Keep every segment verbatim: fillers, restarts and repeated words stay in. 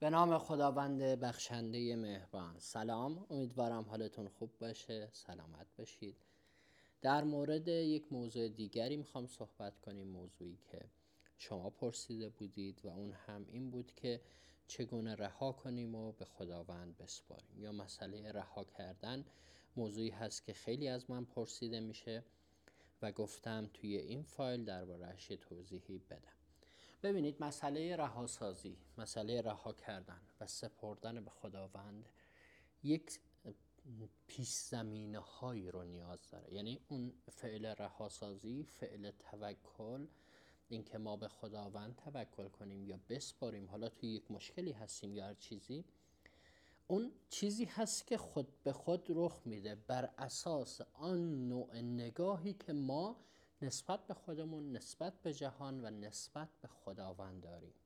به نام خداوند بخشنده مهربان. سلام، امیدوارم حالتون خوب باشه، سلامت باشید. در مورد یک موضوع دیگری میخوام صحبت کنیم، موضوعی که شما پرسیده بودید و اون هم این بود که چگونه رها کنیم و به خداوند بسپاریم، یا مسئله رها کردن موضوعی هست که خیلی از من پرسیده میشه و گفتم توی این فایل درباره‌اش توضیحی بدم. ببینید، مسئله رهاسازی، مسئله رها کردن و سپردن به خداوند یک پیش زمینه هایی رو نیاز داره. یعنی اون فعل رهاسازی، فعل توکل، این که ما به خداوند توکل کنیم یا بسپاریم، حالا توی یک مشکلی هستیم یا هر چیزی، اون چیزی هست که خود به خود رخ میده بر اساس آن نوع نگاهی که ما نسبت به خودمون، نسبت به جهان و نسبت به خداوند داریم.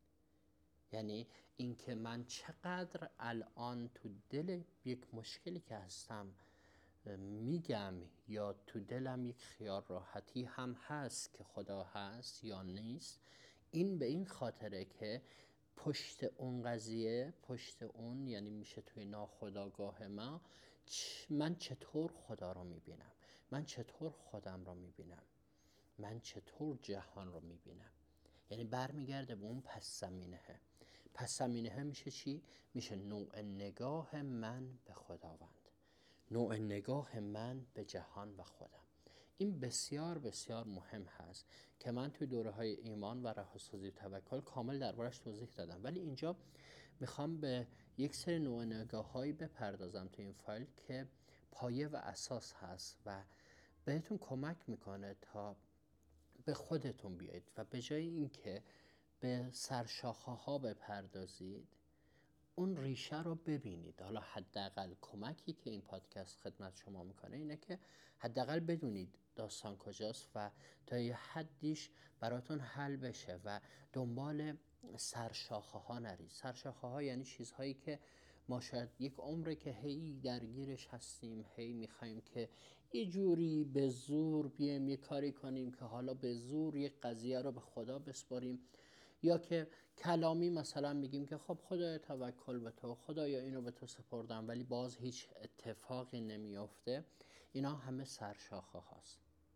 یعنی اینکه من چقدر الان تو دل یک مشکلی که هستم میگم یا تو دلم یک خیال راحتی هم هست که خدا هست یا نیست، این به این خاطره که پشت اون قضیه، پشت اون یعنی میشه توی ناخودآگاه ما، من چطور خدا رو میبینم، من چطور خودم رو میبینم، من چطور جهان رو میبینم. یعنی برمیگرده به اون پس زمینه. پس زمینه میشه چی؟ میشه نوع نگاه من به خداوند، نوع نگاه من به جهان و خودم. این بسیار بسیار مهم هست که من توی دوره های ایمان و رهاسازی و توکل کامل دربارش توضیح دادم، ولی اینجا میخوام به یک سری نوع نگاه هایی بپردازم توی این فایل که پایه و اساس هست و بهتون کمک میکنه تا به خودتون بیایید و به جای اینکه به سرشاخه ها بپردازید، اون ریشه رو ببینید. حالا حداقل کمکی که این پادکست خدمت شما میکنه اینه که حداقل بدونید داستان کجاست و تا یه حدیش براتون حل بشه و دنبال سرشاخه ها نرید. سرشاخه ها یعنی چیزهایی که ما شاید یک عمره که هی درگیرش هستیم، هی میخوایم که یه جوری به زور بیایم یه کاری کنیم که حالا به زور یک قضیه رو به خدا بسپاریم، یا که کلامی مثلا میگیم که خب خدای توکل به تو، خدایا اینو به تو سپردم، ولی باز هیچ اتفاقی نمیافته. اینا همه سرشاخه هاست.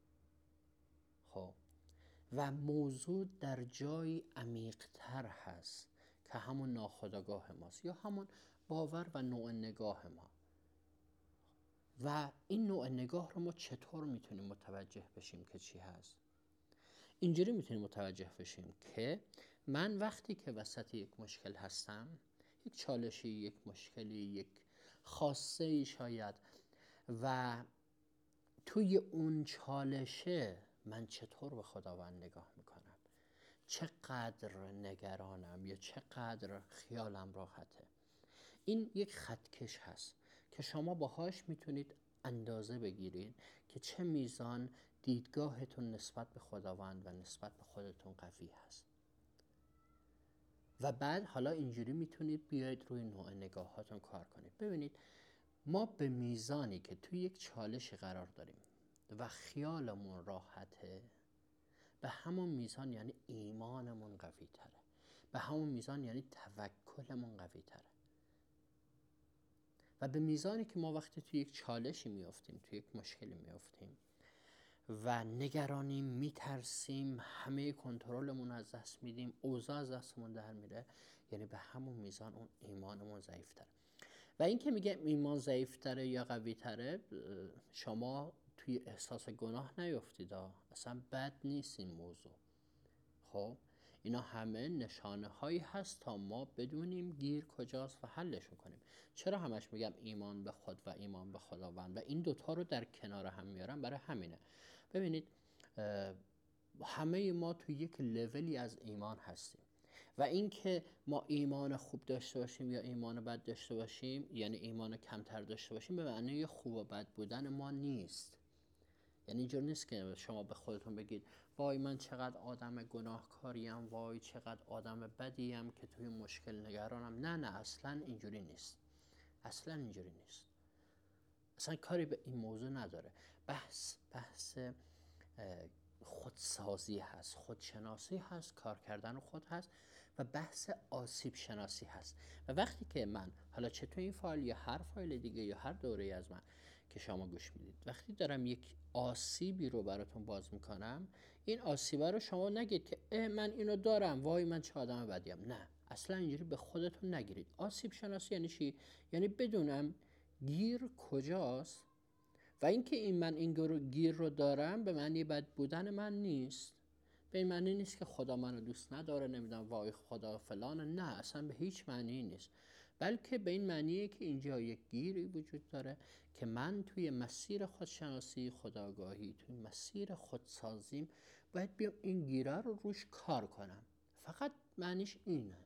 خب و موضوع در جایی عمیق‌تر هست که همون ناخودآگاه ماست یا همون باور و نوع نگاه ما. و این نوع نگاه رو ما چطور میتونیم متوجه بشیم که چی هست؟ اینجوری میتونیم متوجه بشیم که من وقتی که وسط یک مشکل هستم، یک چالشی، یک مشکلی، یک خاصه ای شاید، و توی اون چالشه من چطور به خداوند نگاه میکنم، چقدر نگرانم یا چقدر خیالم راحته. این یک خطکش هست که شما باهاش میتونید اندازه بگیرید که چه میزان دیدگاهتون نسبت به خداوند و نسبت به خودتون قوی هست. و بعد حالا اینجوری میتونید بیاید روی نوع نگاهاتون کار کنید. ببینید، ما به میزانی که توی یک چالشی قرار داریم و خیالمون راحته، به همون میزان یعنی ایمانمون قوی تره، به همون میزان یعنی توکلمون قوی تره. و به میزانی که ما وقتی توی یک چالشی میافتیم، توی یک مشکلی میافتیم و نگرانیم، میترسیم، همه کنترلمون از دست میدیم، اوضاع از دستمون در میره، یعنی به همون میزان اون ایمانمون ضعیف‌تره. و این که میگه ایمان ضعیف‌تره یا قوی‌تره، شما توی احساس گناه نیفتید، اصلا بد نیست این موضوع. خب اینا همه نشانه هایی هست تا ما بدونیم گیر کجاست و حلش کنیم. چرا همش میگم ایمان به خود و ایمان به خداوند و این دوتا رو در کنار هم میارم؟ برای همینه. ببینید، همه ما توی یک لولی از ایمان هستیم و این که ما ایمان خوب داشته باشیم یا ایمان بد داشته باشیم، یعنی ایمان کمتر داشته باشیم، به معنی خوب و بد بودن ما نیست. یعنی اینجور نیست که شما به خودتون بگید وای من چقدر آدم گناهکاریم، وای چقدر آدم بدیم که توی مشکل نگرانم. نه نه اصلا اینجوری نیست، اصلا اینجوری نیست، اصلا کاری به این موضوع نداره. بحث بحث خودسازی هست، خودشناسی هست، کار کردن خود هست و بحث آسیب شناسی هست. و وقتی که من حالا چه تو این فایل یا هر فایل دیگه یا هر دوره از من که شما گوش میدید، وقتی دارم یک آسیبی رو براتون باز میکنم، این آسیبه رو شما نگید که اه من اینو دارم، وای من چه آدم بدیم. نه، اصلا اینجوری به خودتون نگیرید. آسیب شناسی یعنی چی؟ یعنی بدونم گیر کجاست و اینکه این من این گیر رو دارم به معنی بد بودن من نیست، به این معنی نیست که خدا منو دوست نداره، نمیدونم وای خدا فلانه، نه اصلا به هیچ معنی نیست، بلکه به این معنیه که اینجا یک گیری وجود داره که من توی مسیر خودشناسی خودآگاهی، توی مسیر خودسازیم باید بیام این گیره رو روش کار کنم. فقط معنیش اینه.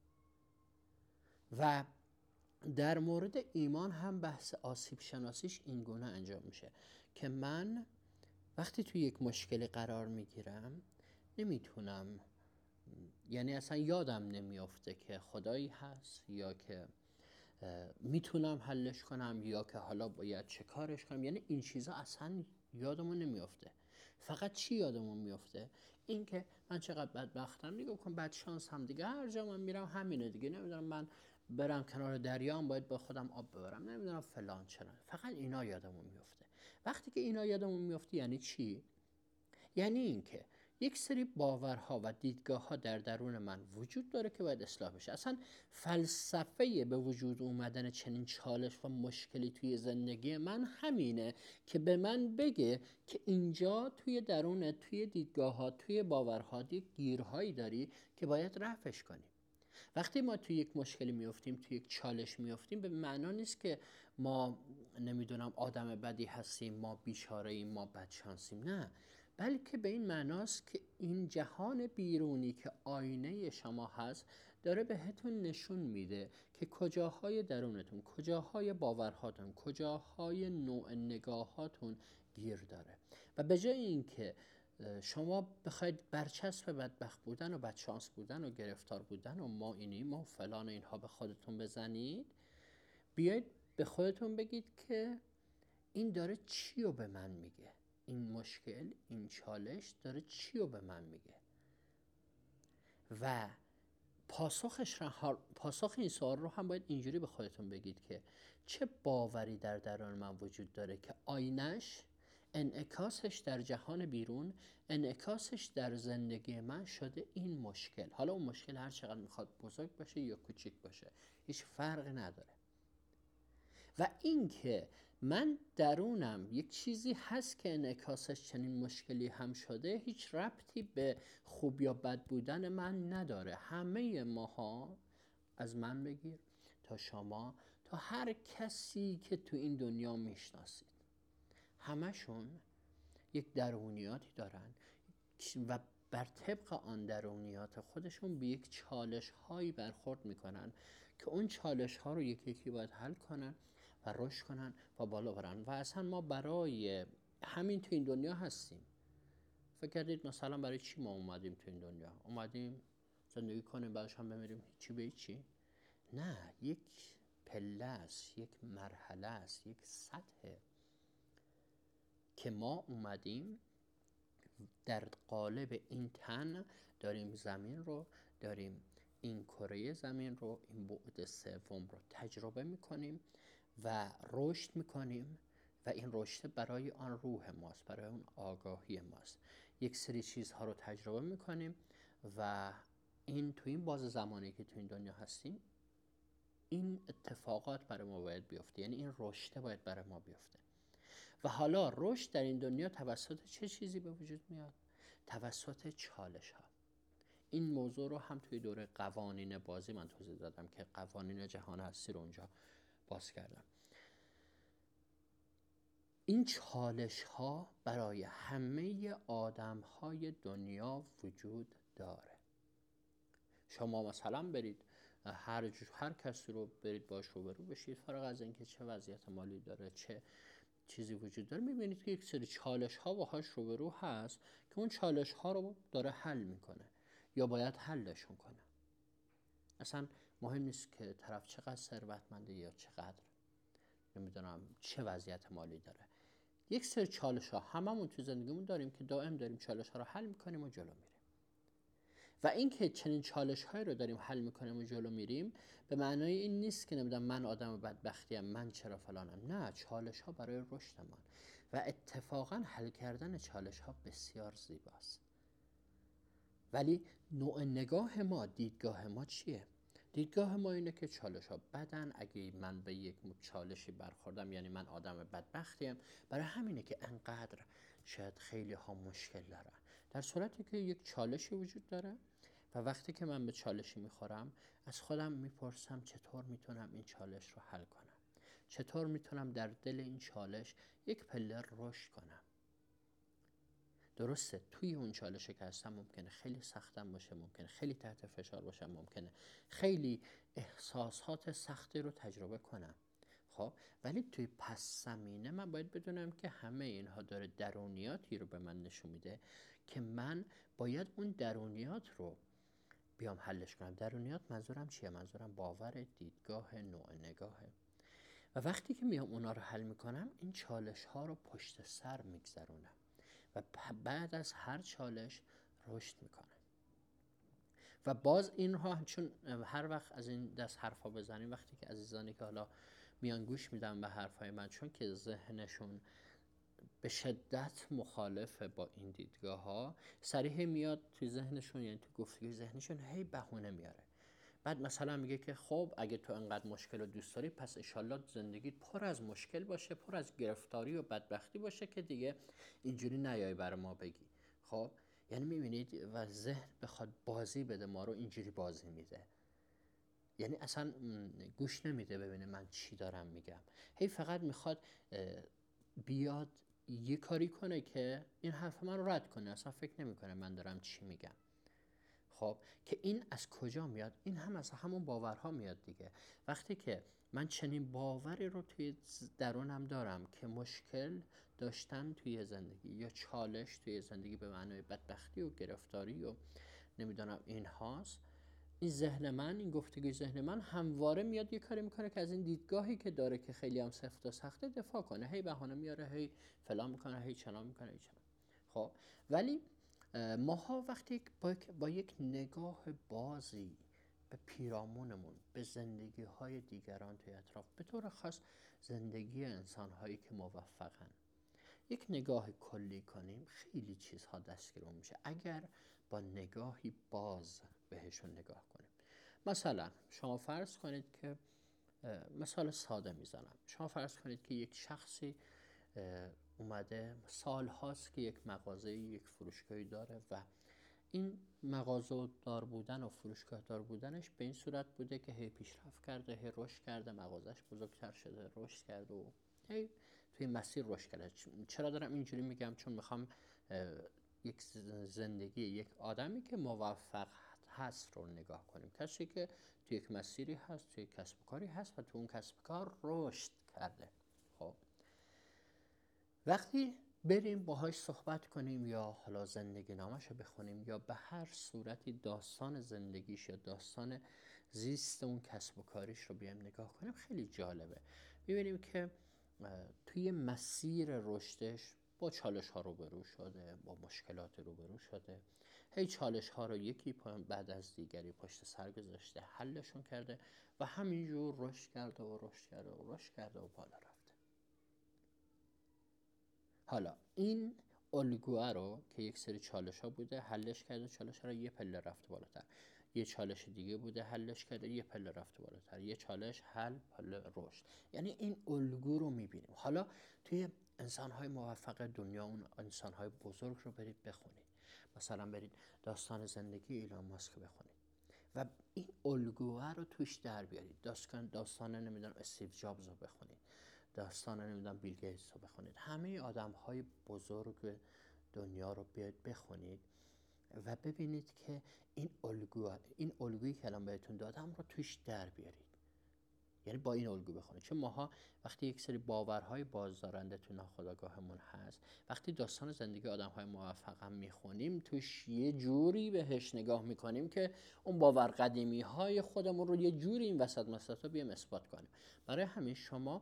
و در مورد ایمان هم بحث آسیب شناسیش این گونه انجام میشه که من وقتی توی یک مشکلی قرار میگیرم نمیتونم، یعنی اصلا یادم نمیافته که خدایی هست یا که میتونم حلش کنم یا که حالا باید چه کارش کنم، یعنی این چیزا اصلا یادمون نمیافته. فقط چی یادمون میافته؟ این که من چقدر بدبختم، نگاه کن بد شانس هم دیگه، هر جا من میرم همینه دیگه، نمیدونم من برم کنار دریام باید با خودم آب ببرم، نمیدونم فلان چرا. فقط اینا یادمون میافته. وقتی که اینا یادمون میافته یعنی چی؟ یعنی اینکه یک سری باورها و دیدگاه‌ها در درون من وجود داره که باید اصلاح بشه. اصلا فلسفه به وجود اومدن چنین چالش و مشکلی توی زندگی من همینه که به من بگه که اینجا توی درون، توی دیدگاه‌ها، توی باورها یک گیرهایی داری که باید رفعش کنی. وقتی ما توی یک مشکلی میافتیم، توی یک چالش میافتیم، به معنا نیست که ما نمیدونم آدم بدی هستیم، ما بیچاره ایم، ما بدشانسیم، نه، بلکه به این معناست که این جهان بیرونی که آینه شما هست داره بهتون نشون میده که کجاهای درونتون، کجاهای باورهاتون، کجاهای نوع نگاهاتون گیر داره. و به جای اینکه شما بخواید برچسب بدبخت بودن و بدشانس بودن و گرفتار بودن و ما اینیم و فلان اینها به خودتون بزنید، بیایید به خودتون بگید که این داره چی رو به من میگه، این مشکل، این چالش داره چی رو به من میگه. و پاسخش را پاسخ این سوال رو هم باید اینجوری به خودتون بگید که چه باوری در درون من وجود داره که آینش، انعکاسش در جهان بیرون، انعکاسش در زندگی من شده این مشکل. حالا اون مشکل هر چقدر میخواد بزرگ باشه یا کوچیک باشه هیچ فرقی نداره. و این که من درونم یک چیزی هست که انعکاسش چنین مشکلی هم شده هیچ ربطی به خوب یا بد بودن من نداره. همه ماها، از من بگیر تا شما تا هر کسی که تو این دنیا میشناسید، همشون یک درونیاتی دارن و بر طبق آن درونیات خودشون به یک چالش هایی برخورد میکنن که اون چالش ها رو یکی یکی باید حل کنن و رشد کنن و بالا برن. و اصلا ما برای همین تو این دنیا هستیم. فکر کردید مثلا برای چی ما اومدیم تو این دنیا؟ اومدیم زندگی کنیم بعدش هم بمیریم چی به چی؟ نه، یک پله است، یک مرحله است، یک سطح که ما اومدیم در قالب این تن داریم زمین رو، داریم این کره زمین رو، این بعد سوم رو تجربه میکنیم و رشد میکنیم و این رشد برای آن روح ماست، برای اون آگاهی ماست. یک سری چیزها رو تجربه میکنیم و این تو این باز زمانی که تو این دنیا هستیم این اتفاقات برای ما باید بیفته، یعنی این رشد باید برای ما بیفته. و حالا رشد در این دنیا توسط چه چیزی به وجود میاد؟ توسط چالش ها. این موضوع رو هم توی دوره قوانین بازی من توضیح دادم که قوانین جهان هستی رو اونجا باز کردم. این چالش ها برای همه آدم های دنیا وجود داره. شما مثلا برید هر هر کسی رو برید باش روبرو بشید، فارغ از اینکه چه وضعیت مالی داره، چه چیزی وجود داره، میبینید که یک سری چالش ها باهاش روبرو هست که اون چالش ها رو داره حل میکنه یا باید حلشون کنه. اصلا مهم نیست که طرف چقدر ثروتمنده یا چقدر نمیدونم چه وضعیت مالی داره. یک سری چالش ها هممون تو زندگیمون داریم که دائم داریم چالش ها رو حل میکنیم و جلو میریم. و اینکه چنین چالش های رو داریم حل میکنیم و جلو میریم به معنای این نیست که نمیدونم من آدم بدبختیم، من چرا فلانم. نه، چالش ها برای رشد ما و اتفاقا حل کردن چالش ها بسیار زیباست. ولی نوع نگاه ما، دیدگاه ما چیه؟ دیدگاه ما اینه که چالش ها بدن، اگه من به یک چالشی برخوردم یعنی من آدم بدبختیم، برای همینه که انقدر شاید خیلی ها مشکل دارن. در صورتی که یک چالشی وجود داره و وقتی که من به چالشی میخورم از خودم میپرسم چطور میتونم این چالش رو حل کنم، چطور میتونم در دل این چالش یک پله رشد کنم. درسته توی اون چالش که هستم ممکنه خیلی سختم باشه، ممکنه خیلی تحت فشار باشم، ممکنه خیلی احساسات سختی رو تجربه کنم. خب ولی توی پس زمینه من باید بدونم که همه اینها داره درونیاتی رو به من نشون میده که من باید اون درونیات رو بیام حلش کنم. درونیات منظورم چیه؟ منظورم باور، دیدگاه، نوع نگاهه. و وقتی که میام اونا رو حل میکنم این چالش ها رو پشت سر میگذرونم و بعد از هر چالش رشد میکنه. و باز اینها چون هر وقت از این دست حرفا بزنیم، وقتی که عزیزانی که حالا میان گوش میدن به حرفای من، چون که ذهنشون به شدت مخالفه با این دیدگاه ها، صریح میاد توی ذهنشون، یعنی توی گفتگوی ذهنشون هی بهونه میاره. بعد مثلا میگه که خب اگه تو انقدر مشکل رو دوست داری پس انشالله زندگیت پر از مشکل باشه، پر از گرفتاری و بدبختی باشه که دیگه اینجوری نیای برای ما بگی. خب یعنی میبینید و ذهن بخواد بازی بده ما رو اینجوری بازی میده، یعنی اصلا گوش نمیده ببینه من چی دارم میگم، هی فقط میخواد بیاد یه کاری کنه که این حرف من رو رد کنه، اصلا فکر نمیکنه من دارم چی میگم. خب که این از کجا میاد؟ این هم از همون باورها میاد دیگه. وقتی که من چنین باوری رو توی درونم دارم که مشکل داشتن توی زندگی یا چالش توی زندگی به معنای بدبختی و گرفتاری و نمیدونم این هاست، این ذهن من، این گفتگوی ذهن من همواره میاد یه کاری میکنه که از این دیدگاهی که داره که خیلی هم سفت و سخته دفاع کنه، هی بهانه میاره، هی فلان میکنه، هی چنان میکنه، هی چنان. خب ولی ماها وقتی با, با یک نگاه بازی به پیرامونمون، به زندگی های دیگران توی اطراف، به طور خاص زندگی انسان هایی که موفقن، یک نگاه کلی کنیم، خیلی چیزها دستگیرمون میشه اگر با نگاهی باز بهشون نگاه کنیم. مثلا شما فرض کنید که، مثال ساده میزنم، شما فرض کنید که یک شخصی اومده سال هاست که یک مغازه، یک فروشگاهی داره و این مغازه دار بودن و فروشگاه دار بودنش به این صورت بوده که هی پیشرفت کرده، هی رشد کرده، مغازش بزرگتر شده، رشد کرده و هی توی مسیر رشد کرده. چرا دارم اینجوری میگم؟ چون میخوام یک زندگی یک آدمی که موفق هست رو نگاه کنیم، کسی که توی یک مسیری هست، توی کسب و کاری هست و تو اون کسب و کار رشد کرده. خب وقتی بریم باهاش صحبت کنیم یا حالا زندگی نامش رو بخونیم یا به هر صورتی داستان زندگیش یا داستان زیست اون کسب و کاریش رو بیایم نگاه کنیم، خیلی جالبه. میبینیم که توی مسیر رشدش با چالش ها روبرو شده، با مشکلات روبرو شده، هی چالش ها رو یکی بعد از دیگری پشت سر گذاشته، حلشون کرده و همینجور رشد کرده و رشد کرده و رشد کرده و بالا رفته. حالا این الگوه رو که یک سری چالش ها بوده حلش کرده، چالش ها رو یه پله رفته بالاتر، یه چالش دیگه بوده حلش کرده، یه پله رفته بالاتر، یه چالش حل، پله رشد. یعنی این الگو رو میبینیم. حالا توی انسان های موفق دنیا، اون انسان های بزرگ رو برید بخونید، مثلا برید داستان زندگی ایلان ماسک بخونید و این الگوه رو توش در بیارید. داستان داستان نمیدونم استیو جابز رو بخونید، داستان نمیدونم بیل گیتس رو بخونید، همه آدم های بزرگ دنیا رو بیاید بخونید و ببینید که این الگو، این الگویی که الان بهتون دادم رو توش در بیارید. یعنی با این الگو بخونید. چون ماها وقتی یک سری باورهای بازدارنده تو ناخودآگاهمون هست، وقتی داستان زندگی آدم‌های موفق هم میخونیم توش یه جوری بهش نگاه میکنیم که اون باور قدیمی‌های خودمون رو یه جوری این وسط مسطا بیام اثبات کنیم. برای همین شما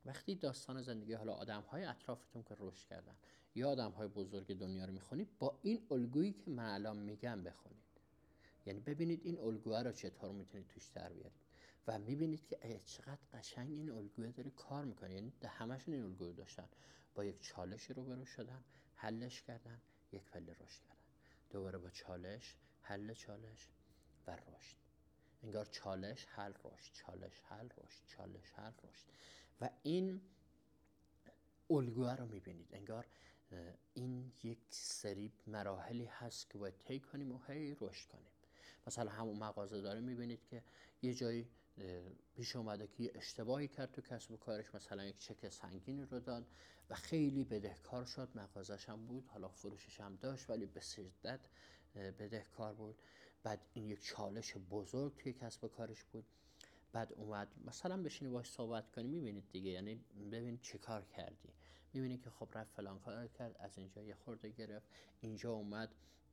وقتی داستان زندگی حالا آدم‌های اطرافتون که رشد کردن یا آدم‌های بزرگ دنیا رو میخونید، با این الگویی که من الان میگم بخونید. یعنی ببینید این الگوها رو چطور میتونید توش در بیارید و میبینید که چقدر قشنگ این الگوها داره کار میکنه. یعنی همشون این الگو داشتن، با یک چالش روبرو شدن، حلش کردن، یک پله رشد کردن، دوباره با چالش، حل چالش و رشد. انگار چالش حل رشد، چالش حل رشد، چالش حل رشد. و این الگوها رو میبینید انگار این یک سری مراحلی هست که باید طی کنیم و هی رشد کنیم. مثلا همون مغازه داره میبینید که یه جایی پیش اومده که یه اشتباهی کرد تو کسب و کارش، مثلا یک چک سنگینی رو داد و خیلی بدهکار شد. مغازش هم بود، حالا فروشش هم داشت ولی به شدت بدهکار بود. بعد این یک چالش بزرگ توی کسب و کارش بود. بعد اومد مثلا بشینی باهاش صحبت کنی، میبینید دیگه، یعنی ببین چه کار کردی، میبینی که خب رفت فلان کار کرد، از اینجا یه خورده گرفت، اینجا اومد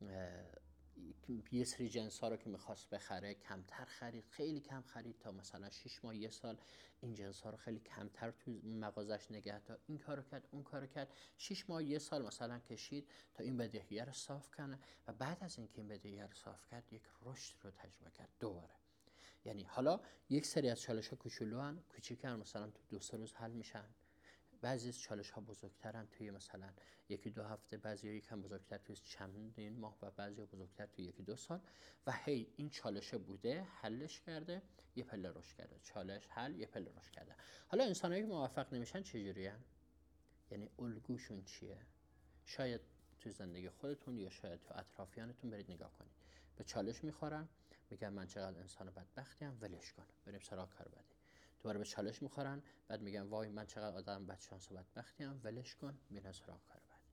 یه سری جنس ها رو که میخواست بخره کمتر خرید، خیلی کم خرید تا مثلا شش ماه یه سال این جنس ها رو خیلی کمتر تو مغازش نگه داشت. این کارو کرد، اون کارو کرد، شش ماه یه سال مثلا کشید تا این بدهی رو صاف کنه و بعد از اینکه این بدهی رو صاف کرد یک رشد رو تجربه کرد دوباره. یعنی حالا یک سری از چالش ها کوچولو هن، کوچیکن، مثلا تو دو سه روز حل میشن. بعضی از چالش ها بزرگترن، توی مثلا یکی دو هفته، بعضی ها یکم بزرگتر توی چندین ماه و بعضی ها بزرگتر توی یکی دو سال. و هی این چالش بوده، حلش کرده، یه پله رشد کرده، چالش حل، یه پله رشد کرده. حالا انسانایی که موفق نمیشن چجوری هن؟ یعنی الگوشون چیه؟ شاید تو زندگی خودتون یا شاید تو اطرافیانتون برید نگاه کنید، به چالش میخورن، میگن من چقدر انسان بدبختی ام، ولش کن، بریم سراغ کار بعدی. دوباره به چالش میخورن، بعد میگن وای من چقدر آدم بدشانس و بدبختی ام، ولش کن، میرن سراغ کار بعدی.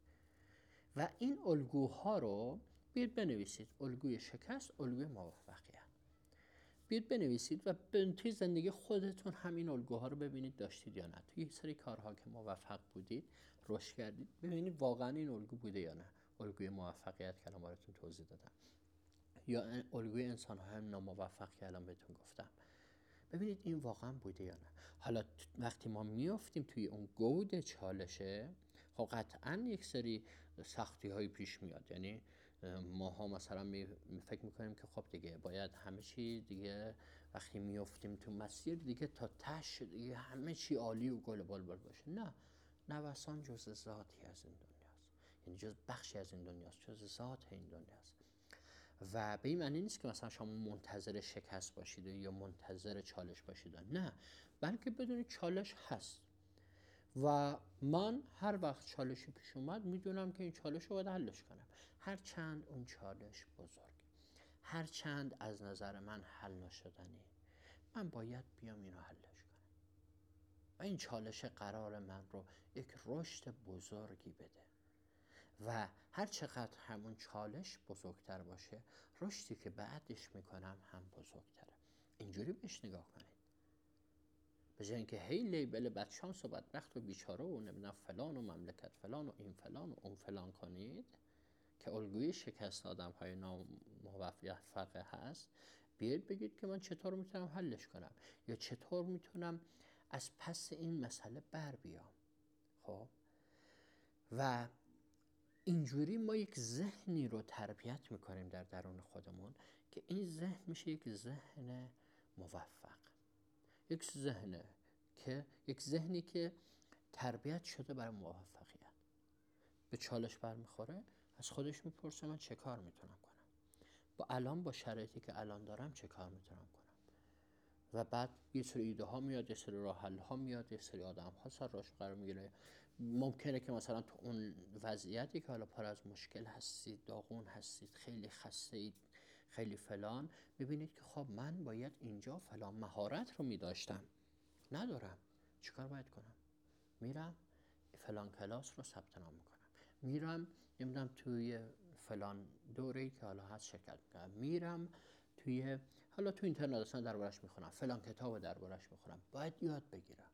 و این الگوها رو بیاید بنویسید. الگوی شکست، الگوی موفقیت. بیاید بنویسید و توی زندگی خودتون همین الگوها رو ببینید داشتید یا نه. توی یه سری کارها که موفق بودید، رشد کردید، ببینید واقعا این الگو بوده یا نه. الگوی موفقیت که الان براتون توضیح دادم، یا الگوی انسان های ناموفق که الان بهتون گفتم، ببینید این واقعا بوده یا نه. حالا وقتی ما میافتیم توی اون گود چالشه، خب قطعا یک سری سختی های پیش میاد. یعنی ماها مثلا می فکر میکنیم که خب دیگه باید همه چی دیگه، وقتی میافتیم تو مسیر دیگه تا تش دیگه همه چی عالی و گل بلبل باشه. نه، نوسان جز ذاتی از این دنیاست، یعنی جز بخشی از این دنیاست، جز ذات این دنیاست. و به این معنی نیست که مثلا شما منتظر شکست باشید یا منتظر چالش باشید، نه، بلکه بدونید چالش هست و من هر وقت چالشی پیش اومد میدونم که این چالش رو باید حلش کنم، هر چند اون چالش بزرگ، هر چند از نظر من حل نشدنی، من باید بیام اینو حلش کنم و این چالش قرار من رو یک رشد بزرگی بده. و هر چقدر همون چالش بزرگتر باشه، رشدی که بعدش میکنم هم بزرگتره. اینجوری بهش نگاه کنید، به جای اینکه هی لیبل بدشانس و بدبخت و بیچاره و نمیدونم فلان و مملکت فلان و این فلان و اون فلان کنید که الگوی شکست آدم های ناموفق هست، بیاید بگید که من چطور میتونم حلش کنم یا چطور میتونم از پس این مسئله بر بیام. خب و اینجوری ما یک ذهنی رو تربیت میکنیم در درون خودمون که این ذهن میشه یک ذهن موفق، یک ذهن که یک ذهنی که تربیت شده برای موفقیت. به چالش برمیخوره، از خودش میپرسه من چه کار میتونم کنم، با الان با شرایطی که الان دارم چه کار میتونم کنم. و بعد یه سری ایده ها میاد، یه سری راه حل ها میاد، یه سری آدم ها سر راهش قرار میگیره. ممکنه که مثلا تو اون وضعیتی که حالا پر از مشکل هستید، داغون هستید، خیلی خسته اید، خیلی فلان، ببینید که خب من باید اینجا فلان مهارت رو میداشتم، ندارم، چیکار باید کنم؟ میرم فلان کلاس رو ثبت نام میکنم، میرم نمیدونم توی فلان دوره‌ای که حالا هست شرکت میکنم، میرم توی حالا تو اینترنت اصلا دربارش میخونم، فلان کتاب دربارش میخونم، باید یاد بگیرم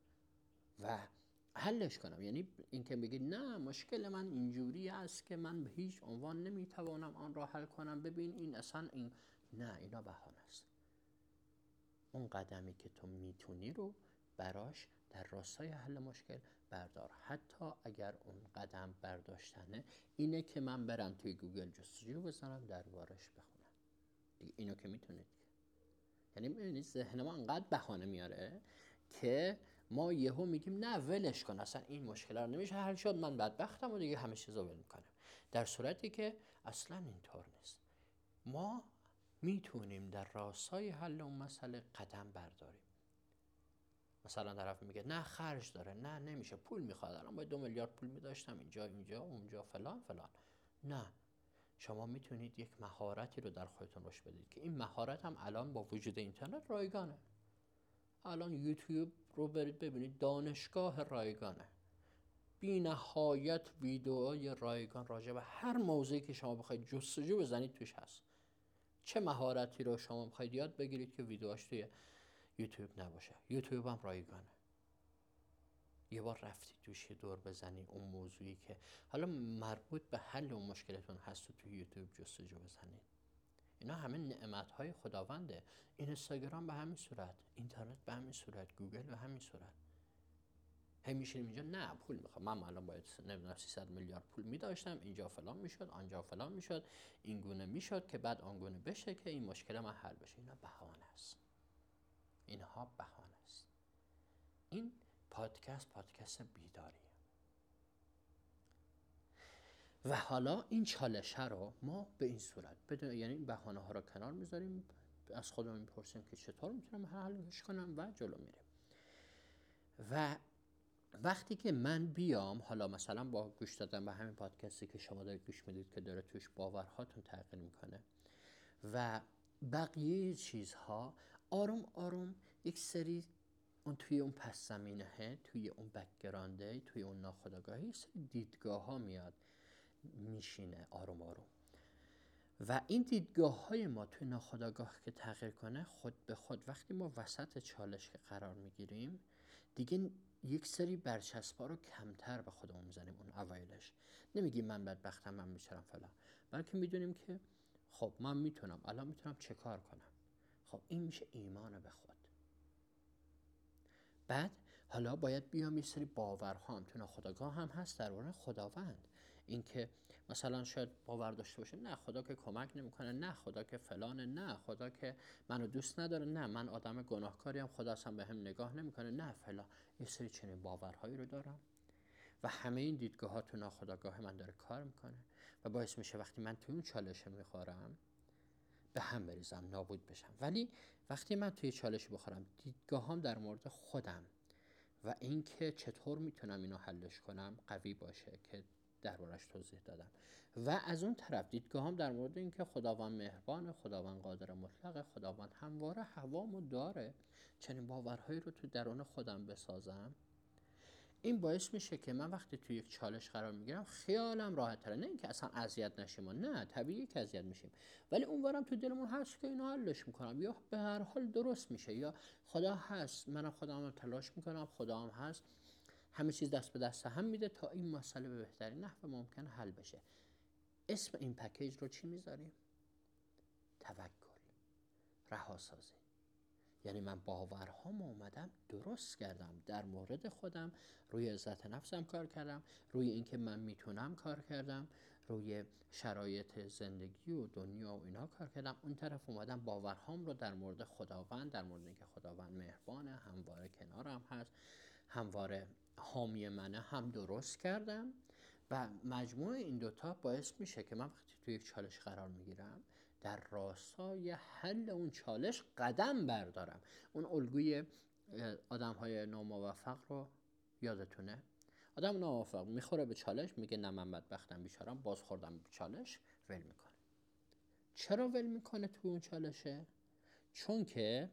و حلش کنم. یعنی این که بگید نه مشکل من اینجوری است که من به هیچ عنوان نمیتوانم آن را حل کنم، ببین این اصلا این، نه، اینا بهانه است. اون قدمی که تو میتونی رو براش در راستای حل مشکل بردار. حتی اگر اون قدم برداشتنه اینه که من برم توی گوگل جستجو بزنم دربارش بخونم دیگه. اینو که میتونید، یعنی میبینید ذهن ما انقدر بهانه میاره که ما یهو میگیم نه ولش کن، اصلا این مشکل رو نمیشه حل شد، من بدبختم و دیگه همه چیزو ول میکنم، در صورتی که اصلا اینطور نیست. ما میتونیم در راستای حل اون مسئله قدم برداریم. مثلا طرف میگه نه خرج داره، نه نمیشه، پول میخواد، الان باید دو میلیارد پول میداشتم اینجا اینجا اونجا فلان فلان. نه، شما میتونید یک مهارتی رو در خودتون رشد بدید که این مهارت هم الان با وجود اینترنت رایگانه. الان یوتیوب رو برید ببینید، دانشگاه رایگانه، بی نهایت ویدئوهای رایگان راجع به هر موضوعی که شما بخواید جستجو بزنید توش هست. چه مهارتی رو شما بخواید یاد بگیرید که ویدئوهاش توی یوتیوب نباشه، یوتیوب هم رایگانه. یه بار رفتی توش دور بزنی اون موضوعی که حالا مربوط به حل اون مشکلتون هست تو توی یوتیوب جستجو بزنید. اینا همه نعمت‌های خداونده. اینستاگرام به همین صورت، اینترنت به همین صورت، گوگل به همین صورت. هی میشینیم اینجا نه پول میخوام، من الان باید نمیدونم سیصد میلیارد پول میداشتم، اینجا فلان میشد، آنجا فلان میشد، این گونه میشد که بعد آن گونه بشه که این مشکل من حل بشه. اینا بهانه است. اینها بهانه است. این پادکست پادکست بیداریه. و حالا این چالشه رو ما به این صورت بدون، یعنی این بهانه ها رو کنار میذاریم، از خودمون میپرسیم که چطور میتونم حلش کنم و جلو میریم. و وقتی که من بیام حالا مثلا با گوش دادن به همین پادکستی که شما دارید گوش میدید که داره توش باورهاتون تغییر میکنه و بقیه چیزها، آروم آروم یک سری اون توی اون پس زمینه، توی اون بک‌گراند، توی اون ناخودآگاهی یک سری دیدگاه ها میاد میشینه آروم آروم. و این دیدگاه های ما توی ناخودآگاه که تغییر کنه، خود به خود وقتی ما وسط چالش که قرار میگیریم دیگه یک سری برچسب‌ها رو کمتر به خودمون میزنیم. اون اوایلش نمیگیم من بدبختم، من بیچارم فلان، بلکه میدونیم که خب من میتونم، الان میتونم چه کار کنم. خب این میشه ایمان به خود. بعد حالا باید بیام یه سری باورها هم تو ناخودآگاه هم هست درباره خداوند. این که مثلا شاید باور داشته باشه نه خدا که کمک نمیکنه، نه خدا که فلانه، نه خدا که منو دوست نداره، نه من آدم گناهکاریم، خدا اصلا به هم نگاه نمیکنه، نه فلان. یه سری چنین باورهایی رو دارم و همه این دیدگاه ها تو ناخودآگاه من داره کار میکنه و باعث میشه وقتی من تو اون چالش میخورم به هم بریزم، نابود بشم. ولی وقتی من توی چالش بخورم، دیدگاهام در مورد خودم و اینکه چطور میتونم اینو حلش کنم قوی باشه که دربارش توضیح دادم، و از اون طرف دیدگاهام در مورد اینکه خداوند مهربان، خداوند قادر مطلق، خداوند همواره هوامو داره، چنین باورهایی رو تو درون خودم بسازم، این باعث میشه که من وقتی توی یک چالش قرار میگیرم خیالم راحت تره. نه اینکه اصلا اذیت نشیم و نه، طبیعیه که اذیت میشیم، ولی اونورم تو دلمون هست که اینو حلش میکنم، یا به هر حال درست میشه، یا خدا هست، منم خودم تلاش میکنم، خدا هم هست، همه چیز دست به دست هم میده تا این مسئله به بهترین نحو ممکن حل بشه. اسم این پکیج رو چی میذاریم؟ توکل، رهاسازی. یعنی من باورهام اومدم درست کردم در مورد خودم، روی عزت نفسم کار کردم، روی اینکه من میتونم کار کردم، روی شرایط زندگی و دنیا و اینا کار کردم. اون طرف اومدم باورهام رو در مورد خداوند، در مورد اینکه خداوند مهربانه، همواره کنارم هست، همواره حامی منه، هم درست کردم. و مجموع این دوتا باعث میشه که من وقتی توی یک چالش قرار میگیرم در راستای حل اون چالش قدم بردارم. اون الگوی آدم های ناموفق رو یادتونه؟ آدم ناموفق میخوره به چالش، میگه نه من بدبختم بیچارم، باز خوردم به چالش، ول میکنه. چرا ول میکنه تو اون چالشه؟ چون که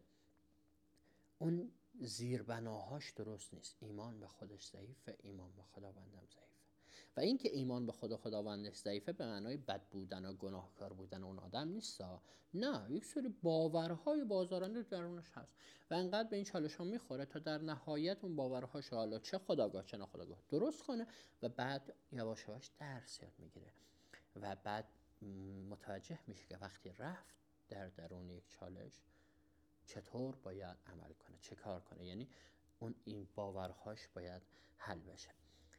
اون زیربناهاش درست نیست. ایمان به خودش ضعیفه، ایمان به خداوندم ضعیفه. و این که ایمان به خدا خداوندش ضعیفه به معنای بد بودن و گناهکار بودن اون آدم نیستا. نه، یک سری باورهای بازارنده درونش هست و انقدر به این چالش ها میخوره تا در نهایت اون باورهاش حالا چه خداگاه چه ناخداگاه درست کنه و بعد یواش یواش درس یاد میگیره و بعد متوجه میشه که وقتی رفت در درون یک چالش چطور باید عمل کنه، چه کار کنه. یعنی اون این باورهاش باید حل بشه.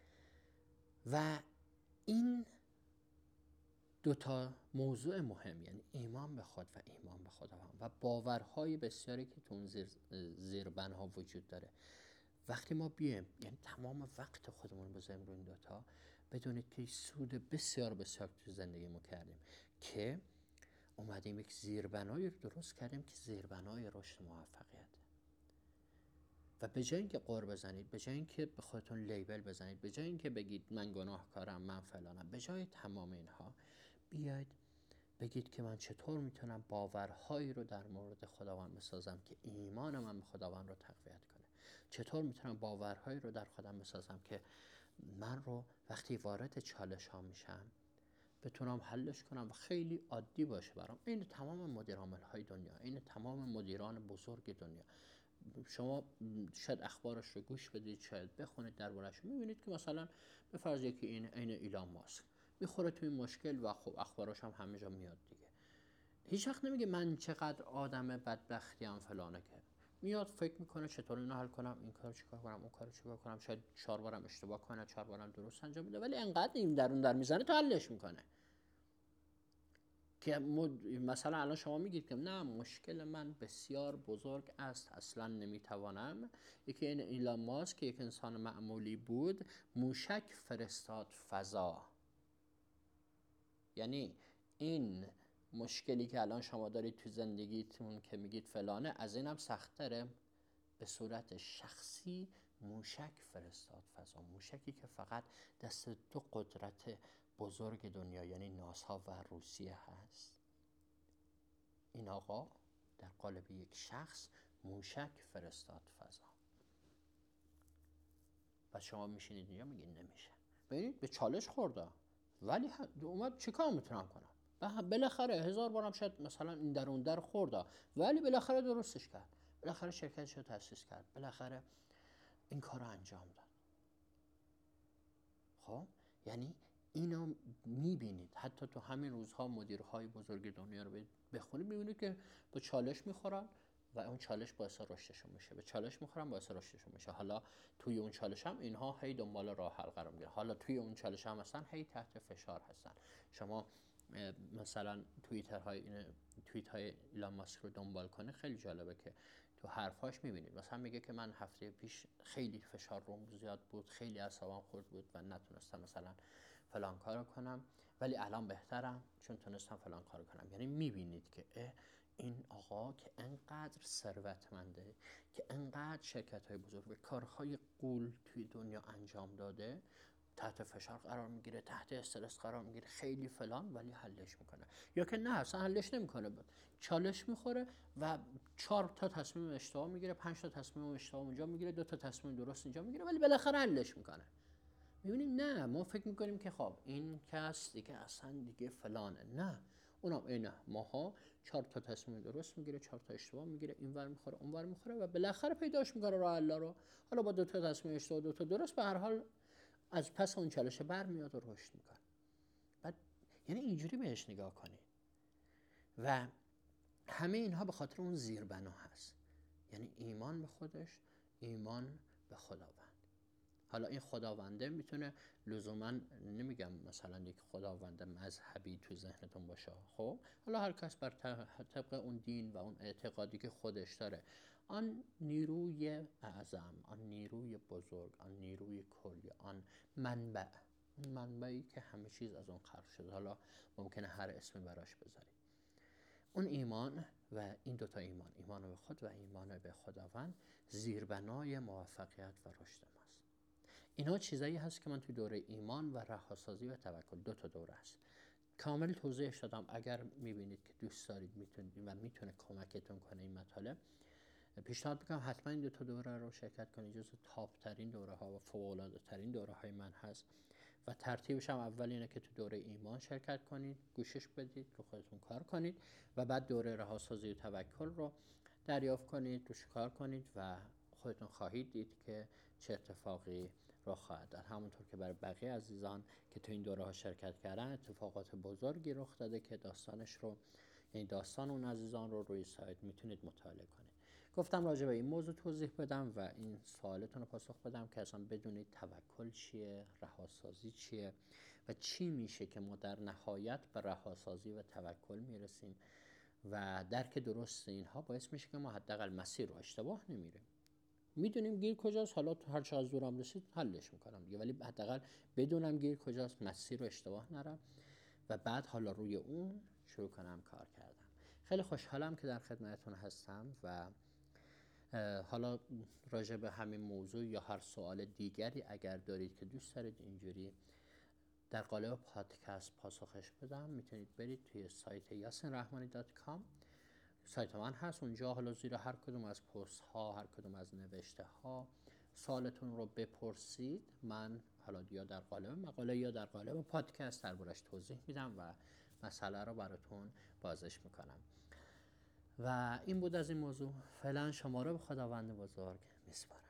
و این دوتا موضوع مهم، یعنی ایمان به خود و ایمان به خداوند و باورهای بسیاری که تو اون زیر زیربنها وجود داره، وقتی ما بیایم یعنی تمام وقت خودمون بذاریم روی این دوتا، بدونید که سود بسیار بسیار تو زندگی ما کردیم که اومدیم یک زیربنایی رو درست کردیم که زیربنای رشد موفقیت. و به جای اینکه قر بزنید، به جای اینکه به خودتون لیبل بزنید، به جای اینکه بگید من گناهکارم، من فلانم، به جای تمام اینها بیاید بگید که من چطور میتونم باورهایی رو در مورد خداوند بسازم که ایمان من به خداوند رو تقویت کنه. چطور میتونم باورهایی رو در خودم بسازم که من رو وقتی وارد چالش ها میشم بتونم حلش کنم و خیلی عادی باشه برام. این تمام مدیر عامل های دنیا، این تمام مدیران بزرگ دنیا. شما شاید اخبارش رو گوش بدید، شاید بخونید دربارش، میبینید که مثلا به فرض که این عین ایلان ماسک میخوره توی مشکل و خب اخبارش هم همه جا میاد دیگه. هیچ وقت نمیگه من چقدر آدم بدبختیم فلانه، که میاد فکر میکنه چطور اینو حل کنم، این کارو چیکار کنم، اون کارو چیکار کنم، شاید چهار بارم اشتباه کنه، چهار بارم درست انجام بده، ولی انقدر این درون در میزنه تا حلش میکنه. که مثلا الان شما میگید که نه مشکل من بسیار بزرگ است، اصلا نمیتوانم. یکی این ایلان ماسک که یک انسان معمولی بود، موشک فرستاد فضا. یعنی این مشکلی که الان شما دارید تو زندگیتون که میگید فلانه، از اینم سخت‌تره، به صورت شخصی موشک فرستاد فضا. موشکی که فقط دست دو قدرت بزرگ دنیا یعنی ناسا و روسیه هست. این آقا در قالب یک شخص موشک فرستاد فضا. و شما میشینید اینجا میگید نمیشه. ببینید به چالش خورده، ولی اومد چیکار میتونم کنم؟ بالاخره هزار بارم شاید مثلا این در اون در خورده، ولی بالاخره درستش کرد. بالاخره شرکتش رو تأسیس کرد. بالاخره این کار رو انجام داد. خب یعنی اینو میبینید حتی تو همین روزها مدیرهای بزرگ دنیا رو بخونید، میبینید که با چالش میخورن و اون چالش باعث رشدشون میشه، به چالش میخورن باعث رشدشون میشه. حالا توی اون چالش هم اینها هی دنبال راه حل قرار میگیرن، حالا توی اون چالش هم هستن هی تحت فشار هستن. شما مثلا توییتر های این توییت های ایلان ماسک رو دنبال کنه، خیلی جالبه که تو حرفاش میبینید مثلا میگه که من هفته پیش خیلی فشار روم زیاد بود، خیلی اعصابم خورد بود و نتونستم مثلا فلان کارو کنم، ولی الان بهترم چون تونستم فلان کارو کنم. یعنی میبینید که این آقا که انقدر ثروتمنده، که انقدر شرکت های بزرگ به کارهای غول توی دنیا انجام داده، تحت فشار قرار میگیره، تحت استرس قرار میگیره، خیلی فلان، ولی حلش میکنه. یا که نه اصلا حلش نمیکنه، چالش میخوره و چهار تا تصمیم اشتباه میگیره، پنج تا تصمیم اشتباه اونجا میگیره، دو تا تصمیم درست اینجا میگیره، ولی بالاخره حلش میکنه. میبینیم نه ما فکر میکنیم که خب این کس دیگه اصلا دیگه فلانه، نه اونم اینه، ماها چهار تا تصمیم درست میگیره، چهار تا اشتباه میگیره، اینور میخوره اونور میخوره و بالاخره پیداش میکنه راه حل رو. حالا با دو تا تصمیم اشتباه دو تا درست، به هر حال از پس اون چالش برمیاد و رشد میکنه. بعد یعنی اینجوری بهش نگاه کنید. و همه اینها به خاطر اون زیربنا هست، یعنی ایمان به خودش، ایمان به خداوند. حالا این خداونده میتونه لزوما، نمیگم مثلا یک خداوند مذهبی تو ذهنتون باشه، خب حالا هر کس بر طبق اون دین و اون اعتقادی که خودش داره، آن نیروی اعظم، آن نیروی بزرگ، آن نیروی کلی، آن منبع، اون منبعی که همه چیز از اون خلق شده، حالا ممکنه هر اسمی براش بذارید، اون ایمان و این دوتا ایمان، ایمان به خود و ایمان به خداوند، زیربنای موفقیت و رشد ماست. اینا چیزایی هست که من توی دوره ایمان و رهاسازی و توکل، دو تا دوره است، کامل توضیحش دادم. اگر میبینید که دوست دارید میتونید و میتونه کمکتون کنه این مطالب، پیشنهاد میکنم حتما این دو تا دوره رو شرکت کنید. جزو تاپ ترین دوره ها و فوق العاده ترین دوره های من هست و ترتیبش هم اول اینه که تو دوره ایمان شرکت کنید، گوشش بدید، رو خودتون کار کنید و بعد دوره رهاسازی و توکل رو دریافت کنید، روش کار کنید و خودتون خواهید دید که چه اتفاقی رخ خواهد داد. همونطور که برای بقیه عزیزان که تو این دوره ها شرکت کردن اتفاقات بزرگی رخ داده که داستانش رو، یعنی داستان اون عزیزان رو روی سایت میتونید مطالعه کنید. گفتم راجع به این موضوع توضیح بدم و این سوالتون رو پاسخ بدم که اصلا بدونید توکل چیه، رهاسازی چیه و چی میشه که ما در نهایت به رهاسازی و توکل میرسیم و درک درست اینها باعث میشه که ما حداقل مسیر رو اشتباه نمیریم. میدونیم گیر کجاست، حالا تو هر چه از دورم رسید حلش میکنم دیگه، ولی حداقل بدونم گیر کجاست، مسیر رو اشتباه نرم و بعد حالا روی اون شروع کنم کار کردم. خیلی خوشحالم که در خدمتتون هستم و حالا راجع به همین موضوع یا هر سوال دیگری اگر دارید که دوست دارید اینجوری در قالب پادکست پاسخش بدم، میتونید برید توی سایت یاسین رحمانی دات کام، سایت من هست. اونجا حالا زیر هر کدوم از پست ها، هر کدوم از نوشته ها سوالتون رو بپرسید، من حالا یا در قالب مقاله یا در قالب پادکست دربارش توضیح میدم و مسئله رو براتون بازش میکنم. و این بود از این موضوع. فعلا شما رو به خداوند بزرگ میسپارم.